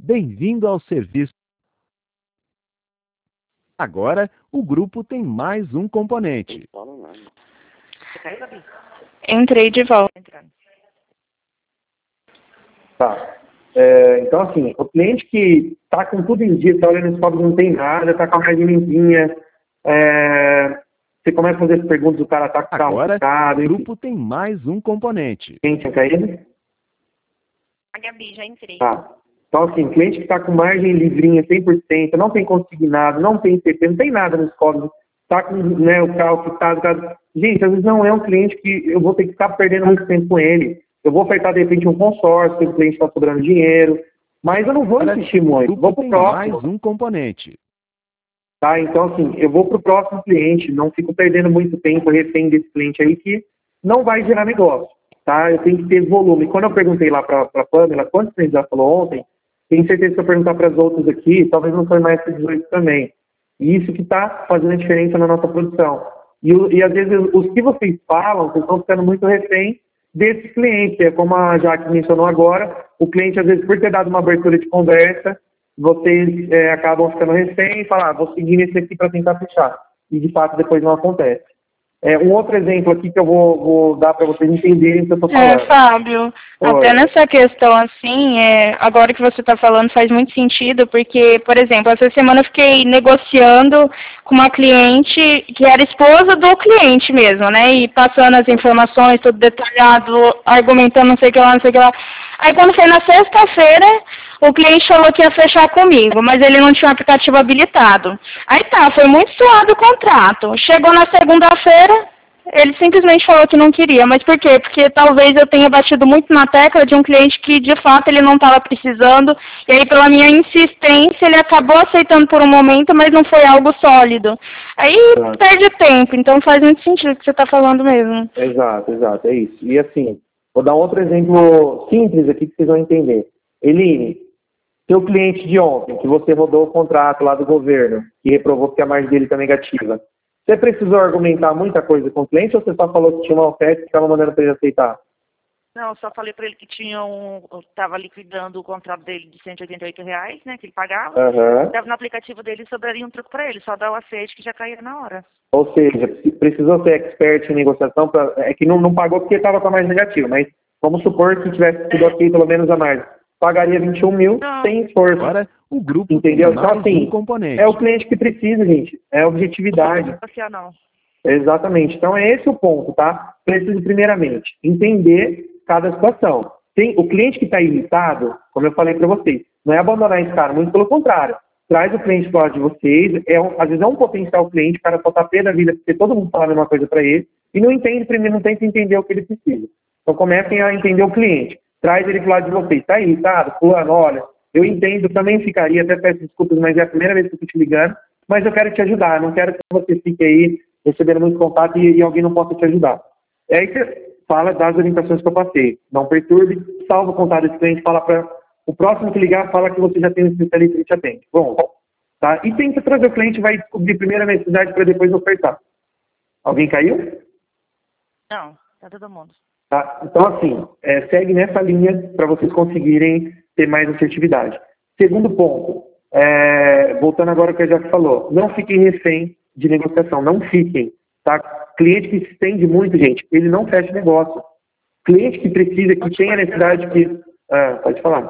Bem-vindo ao serviço. Agora, o grupo tem mais um componente. Entrei de volta. Tá. Então, assim, o cliente que está com tudo em dia, está olhando os códigos, não tem nada, está com a margem limpinha, você começa a fazer as perguntas, o cara está com o carro Agora, ficado, o grupo tem mais um componente. Quem tinha caído? A Gabi, já entrei. Tá. Então, assim, cliente que está com margem livrinha 100%, não tem consignado, não tem CP, não tem nada nos códigos, está com o carro quitado. Gente, às vezes não é um cliente que eu vou ter que ficar perdendo muito tempo com ele. Eu vou ofertar, de repente, um consórcio, que o cliente está sobrando dinheiro, mas eu não vou insistir muito. Vou para o próximo. Mais um componente. Tá? Então, assim, eu vou para o próximo cliente, não fico perdendo muito tempo refém desse cliente aí que não vai gerar negócio. Tá? Eu tenho que ter volume. Quando eu perguntei lá para a Pamela, quantos clientes já falou ontem, tenho certeza que se eu perguntar para as outras aqui, talvez não foi mais que 18 também. E isso que está fazendo a diferença na nossa produção. E às vezes, os que vocês falam, vocês estão ficando muito refém desse cliente. É como a Jaque mencionou agora, o cliente, às vezes, por ter dado uma abertura de conversa, vocês acabam ficando refém e falam, vou seguir nesse aqui para tentar fechar. E, de fato, depois não acontece. Um outro exemplo aqui que eu vou dar para vocês entenderem o que eu estou falando. Fábio, até nessa questão assim, agora que você está falando faz muito sentido, porque, por exemplo, essa semana eu fiquei negociando com uma cliente que era esposa do cliente mesmo, né? E passando as informações, tudo detalhado, argumentando não sei o que lá, não sei o que lá. Aí quando foi na sexta-feira, o cliente falou que ia fechar comigo, mas ele não tinha o aplicativo habilitado. Aí tá, foi muito suado o contrato. Chegou na segunda-feira, ele simplesmente falou que não queria. Mas por quê? Porque talvez eu tenha batido muito na tecla de um cliente que, de fato, ele não estava precisando. E aí, pela minha insistência, ele acabou aceitando por um momento, mas não foi algo sólido. Aí perde tempo. Então faz muito sentido o que você está falando mesmo. Exato, é isso. E assim, vou dar outro exemplo simples aqui que vocês vão entender. Eline, seu cliente de ontem, que você rodou o contrato lá do governo, que reprovou que a margem dele está negativa, você precisou argumentar muita coisa com o cliente ou você só falou que tinha uma oferta e estava mandando para ele aceitar? Não, eu só falei para ele que estava liquidando o contrato dele de R$ 188, né, que ele pagava. Estava no aplicativo dele e sobraria um truco para ele, só dar o aceite que já caía na hora. Ou seja, precisou ser expert em negociação, é que não pagou porque estava com a margem negativa, mas vamos supor que tivesse sido ok pelo menos a margem. Pagaria 21 mil sem esforço. Agora, o grupo entendeu? Então, assim, componente. É o cliente que precisa, gente. É objetividade. Não. Exatamente. Então, é esse o ponto, tá? Preciso, primeiramente, entender cada situação. O cliente que está irritado, como eu falei para vocês, não é abandonar esse cara, muito pelo contrário. Traz o cliente do lado de vocês, às vezes é um potencial cliente, o cara só está pé da vida porque todo mundo fala a mesma coisa para ele, e não entende primeiro, não tenta entender o que ele precisa. Então, comecem a entender o cliente. Traz ele pro lado de vocês. Está irritado? Fulano, olha, eu entendo, também ficaria, até peço desculpas, mas é a primeira vez que eu estou te ligando, mas eu quero te ajudar, não quero que você fique aí recebendo muito contato e alguém não possa te ajudar. É aí que você fala das orientações que eu passei. Não perturbe, salva o contato desse cliente, fala para o próximo que ligar, fala que você já tem um especialista que te atende. Bom, tá? E tenta trazer o cliente, vai descobrir primeiro a necessidade para depois ofertar. Alguém caiu? Não, tá todo mundo. Tá? Então, assim, segue nessa linha para vocês conseguirem ter mais assertividade. Segundo ponto, voltando agora ao que a Jack falou, não fiquem refém de negociação, não fiquem. Tá? Cliente que se estende muito, gente, ele não fecha negócio. Cliente que precisa, que tem a necessidade que... pode falar.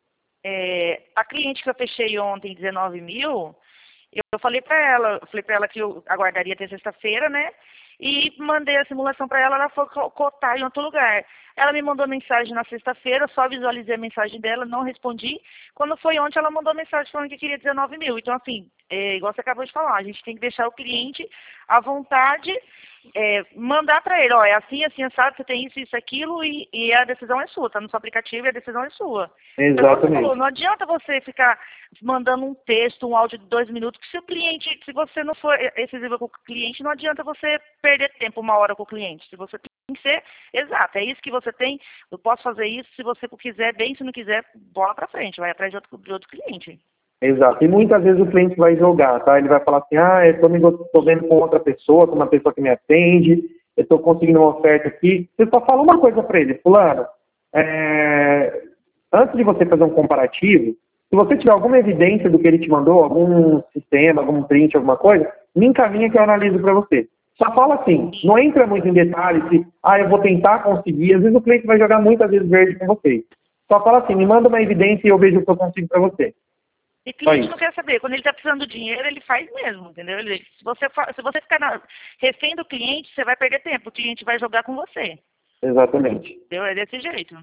A cliente que eu fechei ontem, 19 mil, eu falei para ela que eu aguardaria até sexta-feira, né? E mandei a simulação para ela foi cotar em outro lugar. Ela me mandou mensagem na sexta-feira, só visualizei a mensagem dela, não respondi. Quando foi ontem, ela mandou mensagem falando que queria 19 mil. Então, assim, igual você acabou de falar, a gente tem que deixar o cliente à vontade, mandar para ele, é assim, sabe, você tem isso, aquilo, e a decisão é sua, tá no seu aplicativo e a decisão é sua. Exatamente. Então, não adianta você ficar mandando um texto, um áudio de 2 minutos, que se você não for excessivo com o cliente, não adianta você perder tempo 1 hora com o cliente. Se você tem que ser exato, é isso que você tem, eu posso fazer isso, se você quiser, bem, se não quiser, bola para frente, vai atrás de outro cliente. Exato. E muitas vezes o cliente vai jogar, tá? Ele vai falar assim, eu estou vendo com outra pessoa, com uma pessoa que me atende, eu estou conseguindo uma oferta aqui. Você só fala uma coisa para ele, fulano, antes de você fazer um comparativo, Se você tiver alguma evidência do que ele te mandou, algum sistema, algum print, alguma coisa, me encaminha que eu analiso para você. Só fala assim, não entra muito em detalhes se, eu vou tentar conseguir. Às vezes o cliente vai jogar muitas vezes verde com vocês. Só fala assim, me manda uma evidência e eu vejo o que eu consigo para você. E cliente não quer saber. Quando ele está precisando do dinheiro, ele faz mesmo, entendeu? Se você ficar refém do cliente, você vai perder tempo. O cliente vai jogar com você. Exatamente. Entendeu? É desse jeito.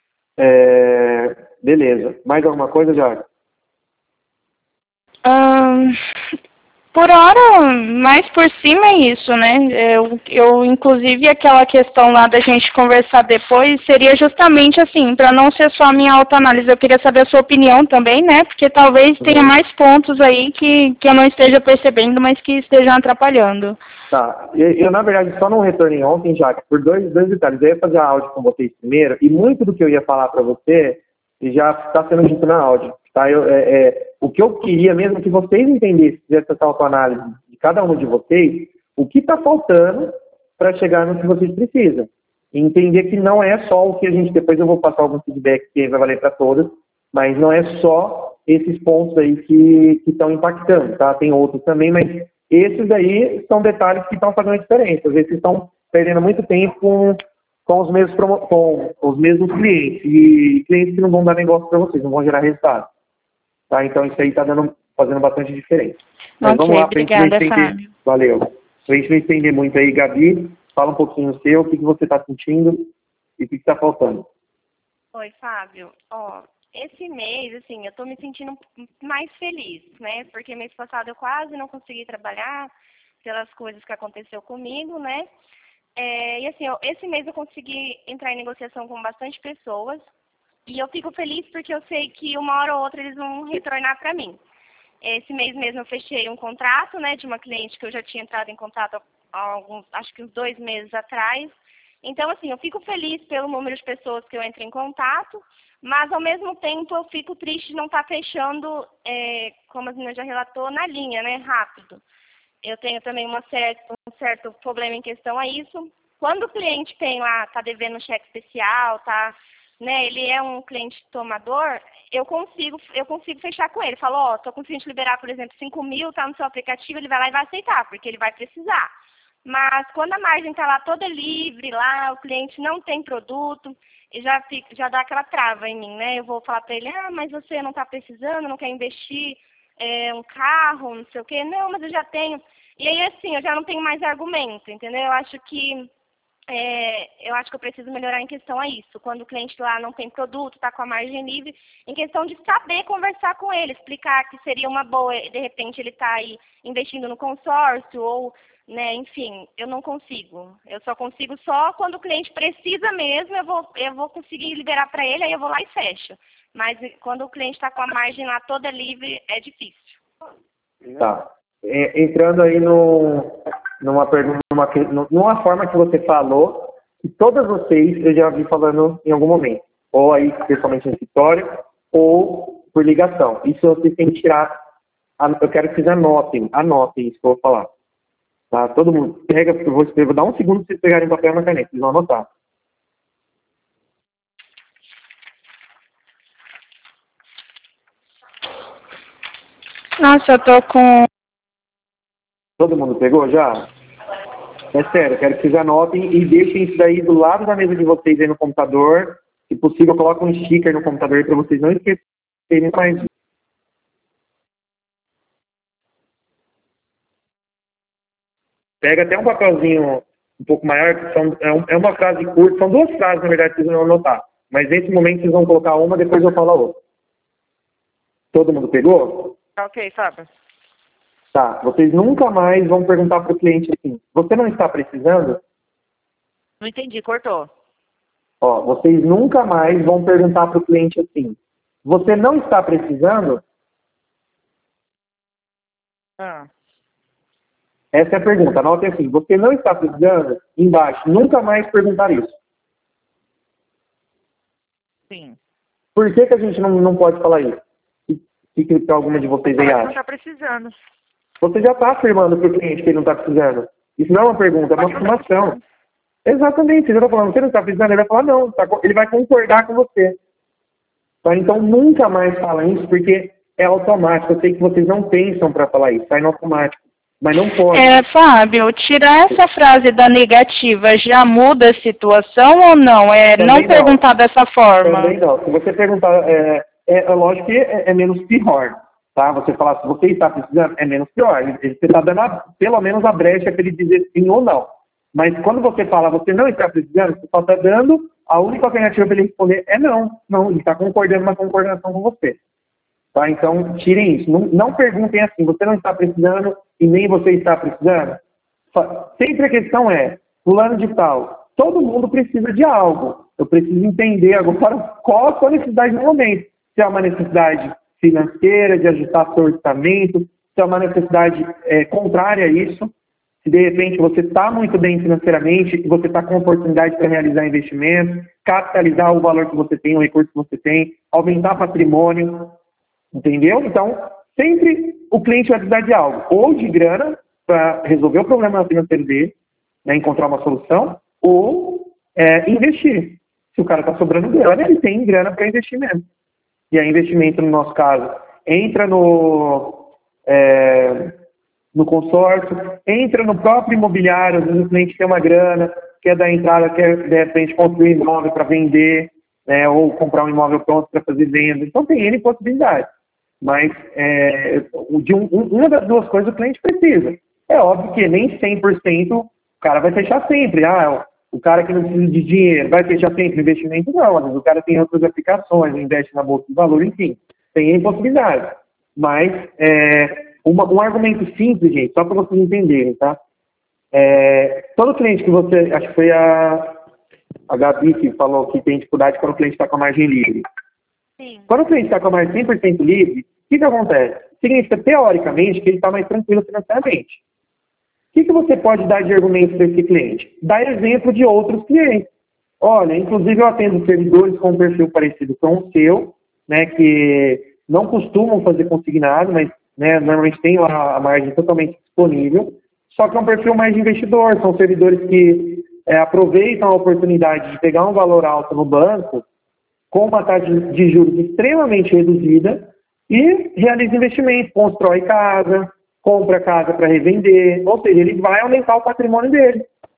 Beleza. Mais alguma coisa, Jair? Por hora, mais por cima é isso, né? Inclusive, aquela questão lá da gente conversar depois seria justamente assim, para não ser só a minha autoanálise. Eu queria saber a sua opinião também, né? Porque talvez tenha mais pontos aí que eu não esteja percebendo, mas que estejam atrapalhando. Tá. Eu, na verdade, só não retornei ontem, já por dois detalhes. Eu ia fazer a áudio com vocês primeiro, e muito do que eu ia falar para você já está sendo dito na áudio. Tá? O que eu queria mesmo que vocês entendessem, fizessem essa autoanálise de cada um de vocês, o que está faltando para chegar no que vocês precisam. E entender que não é só o que a gente, depois eu vou passar algum feedback que vai valer para todas, mas não é só esses pontos aí que estão impactando, tá? Tem outros também, mas esses aí são detalhes que estão fazendo a diferença. Às vezes vocês estão perdendo muito tempo com os mesmos clientes, e clientes que não vão dar negócio para vocês, não vão gerar resultado. Tá? Então isso aí está fazendo bastante diferença. Mas vamos lá, para a gente não estender. Valeu. Para a gente não estender muito aí, Gabi, fala um pouquinho o seu, o que você está sentindo e o que está faltando. Oi, Fábio. Esse mês, assim, eu estou me sentindo mais feliz, né? Porque mês passado eu quase não consegui trabalhar pelas coisas que aconteceu comigo, né? E assim, esse mês eu consegui entrar em negociação com bastante pessoas. E eu fico feliz porque eu sei que uma hora ou outra eles vão retornar para mim. Esse mês mesmo eu fechei um contrato, né, de uma cliente que eu já tinha entrado em contato há acho que uns 2 meses atrás. Então, assim, eu fico feliz pelo número de pessoas que eu entro em contato, mas ao mesmo tempo eu fico triste de não estar fechando, como a menina já relatou, na linha, né, rápido. Eu tenho também um certo problema em questão a isso. Quando o cliente tem lá, está devendo um cheque especial, né, ele é um cliente tomador, eu consigo fechar com ele. Falo, estou conseguindo te liberar, por exemplo, 5 mil, está no seu aplicativo, ele vai lá e vai aceitar, porque ele vai precisar. Mas quando a margem está lá toda livre, lá o cliente não tem produto, já dá aquela trava em mim, né? Eu vou falar para ele, mas você não está precisando, não quer investir um carro, não sei o quê. Não, mas eu já tenho. E aí, assim, eu já não tenho mais argumento, entendeu? Eu acho que eu preciso melhorar em questão a isso. Quando o cliente lá não tem produto, está com a margem livre, em questão de saber conversar com ele, explicar que seria uma boa, de repente ele está aí investindo no consórcio ou, né, enfim, eu não consigo. Eu só consigo quando o cliente precisa mesmo, eu vou conseguir liberar para ele, aí eu vou lá e fecho. Mas quando o cliente está com a margem lá toda livre, é difícil. Tá. Entrando aí numa forma que você falou, que todas vocês eu já vi falando em algum momento, ou aí pessoalmente no escritório, ou por ligação. Isso vocês têm que tirar, eu quero que vocês anotem isso que eu vou falar. Tá? Todo mundo, eu vou escrever, dá um segundo para vocês pegarem papel e uma caneta, vocês vão anotar. Nossa, eu tô com... Todo mundo pegou já? É sério, eu quero que vocês anotem e deixem isso daí do lado da mesa de vocês aí no computador. Se possível, coloca um sticker no computador aí para vocês não esquecerem mais. Pega até um papelzinho um pouco maior, que é uma frase curta, são 2 frases, na verdade, que vocês vão anotar. Mas nesse momento vocês vão colocar uma, depois eu falo a outra. Todo mundo pegou? Ok, Fábio. Tá, vocês nunca mais vão perguntar para o cliente assim, você não está precisando? Não entendi, cortou. Vocês nunca mais vão perguntar para o cliente assim, você não está precisando? Essa é a pergunta, anote assim, você não está precisando? Embaixo, nunca mais perguntar isso. Sim. Por que a gente não pode falar isso? Que alguma de vocês aí acha? Não está precisando. Você já está afirmando para o cliente que ele não está precisando. Isso não é uma pergunta, é uma afirmação. Exatamente, você já está falando, você não está precisando, ele vai falar não, ele vai concordar com você. Tá? Então, nunca mais fala isso, porque é automático. Eu sei que vocês não pensam para falar isso, sai no automático. Mas não pode. Fábio, tirar essa frase da negativa já muda a situação ou não? Também Não perguntar dessa forma? Também não. Se você perguntar, lógico que é menos pior, tá? Você falar se você está precisando, é menos pior. Você está dando pelo menos a brecha para ele dizer sim ou não. Mas quando você fala você não está precisando, você só está dando, a única alternativa para ele responder é não. Não, ele está concordando uma concordação com você. Tá? Então, tirem isso. Não perguntem assim, você não está precisando e nem você está precisando. Sempre a questão é, fulano de tal, todo mundo precisa de algo. Eu preciso entender agora qual a sua necessidade no momento. Se é uma necessidade financeira, de ajustar seu orçamento, se é uma necessidade contrária a isso, se de repente você está muito bem financeiramente e você está com oportunidade para realizar investimentos, capitalizar o valor que você tem, o recurso que você tem, aumentar patrimônio, entendeu? Então, sempre o cliente vai precisar de algo, ou de grana para resolver o problema financeiro dele, né, encontrar uma solução, ou investir. Se o cara está sobrando grana, ele tem grana para investimento. E aí, investimento, no nosso caso, entra no consórcio, entra no próprio imobiliário. Às vezes o cliente tem uma grana, quer dar entrada, quer, de repente, construir um imóvel para vender, né, ou comprar um imóvel pronto para fazer venda. Então, tem N possibilidades. Mas uma das duas coisas o cliente precisa. É óbvio que nem 100% o cara vai fechar sempre. O cara que não precisa de dinheiro vai fechar sempre investimento? Não. Às vezes o cara tem outras aplicações, investe na bolsa de valor, enfim. Tem N possibilidades. Mas um argumento simples, gente, só para vocês entenderem, tá? Todo cliente que você... Acho que foi a Gabi que falou que tem dificuldade quando o cliente está com a margem livre. Sim. Quando o cliente está com a margem 100% livre, o que acontece? Significa, teoricamente, que ele está mais tranquilo financeiramente. O que você pode dar de argumento para esse cliente? Dá exemplo de outros clientes. Olha, inclusive eu atendo servidores com um perfil parecido com o seu, né, que não costumam fazer consignado, mas né, normalmente tem lá a margem totalmente disponível, só que é um perfil mais de investidor, são servidores que aproveitam a oportunidade de pegar um valor alto no banco, com uma taxa de juros extremamente reduzida, e realiza investimento, constrói casa, compra casa para revender, ou seja, ele vai aumentar o patrimônio dele.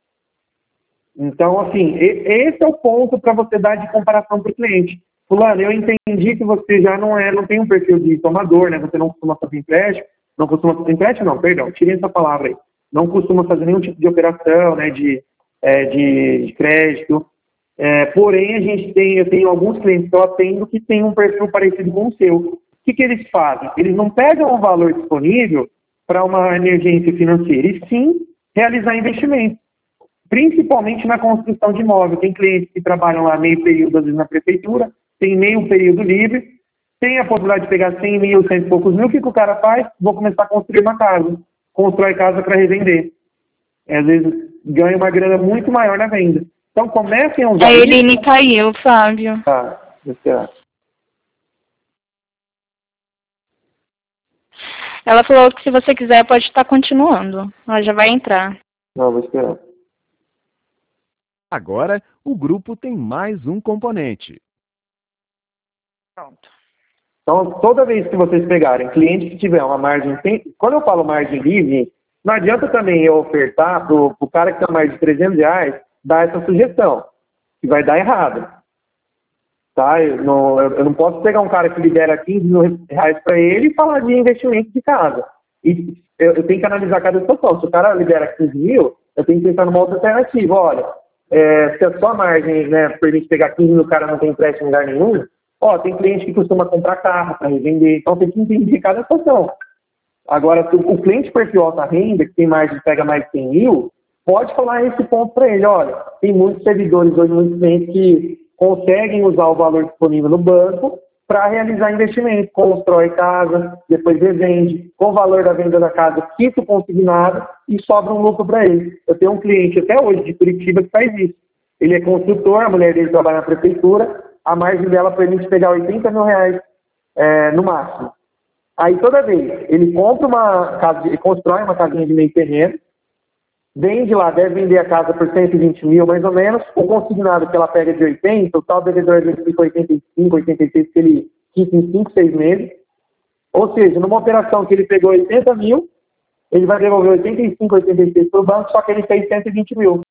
Então, assim, esse é o ponto para você dar de comparação para o cliente. Fulano, eu entendi que você já não tem um perfil de tomador, né? Você não costuma fazer empréstimo, perdão, tirei essa palavra aí. Não costuma fazer nenhum tipo de operação, né, de crédito. Porém, eu tenho alguns clientes que eu atendo que têm um perfil parecido com o seu. O que eles fazem? Eles não pegam o valor disponível para uma emergência financeira, e sim realizar investimento, principalmente na construção de imóvel. Tem clientes que trabalham lá meio período, às vezes, na prefeitura, tem meio período livre, tem a possibilidade de pegar 100 mil, 100 e poucos mil. O que o cara faz? Vou começar a construir uma casa. Constrói casa para revender. Às vezes ganha uma grana muito maior na venda. Então comecem a usar A Eline caiu, Fábio. Tá, vou esperar. Ela falou que se você quiser pode estar continuando. Ela já vai entrar. Não, vou esperar. Agora, o grupo tem mais um componente. Pronto. Então, toda vez que vocês pegarem cliente que tiver uma margem... Quando eu falo margem livre, não adianta também eu ofertar para o cara que tem mais de R$300 dar essa sugestão, que vai dar errado. Tá? Eu não posso pegar um cara que libera R$15 mil para ele e falar de investimento de casa. E eu tenho que analisar cada situação. Se o cara libera 15 mil, eu tenho que pensar numa outra alternativa. Olha, se a sua margem, né, permite pegar 15 mil, o cara não tem empréstimo em lugar nenhum, tem cliente que costuma comprar carro para revender. Então tem que entender cada situação. Agora, se o cliente perfil alta renda, que tem margem, pega mais de 100 mil, pode falar esse ponto para ele. Olha, tem muitos servidores hoje, muitos clientes que conseguem usar o valor disponível no banco para realizar investimento. Constrói casa, depois revende, com o valor da venda da casa, quita o consignado e sobra um lucro para ele. Eu tenho um cliente até hoje de Curitiba que faz isso. Ele é construtor, a mulher dele trabalha na prefeitura, a margem dela permite pegar R$80 mil no máximo. Aí toda vez ele compra uma casa, ele constrói uma casinha de meio terreno, vende lá, deve vender a casa por 120 mil, mais ou menos, o consignado que ela pega de 80, o tal devedor ele fica 85, 86, que ele quita em 5, 6 meses. Ou seja, numa operação que ele pegou 80 mil, ele vai devolver 85, 86 para o banco, só que ele fez 120 mil.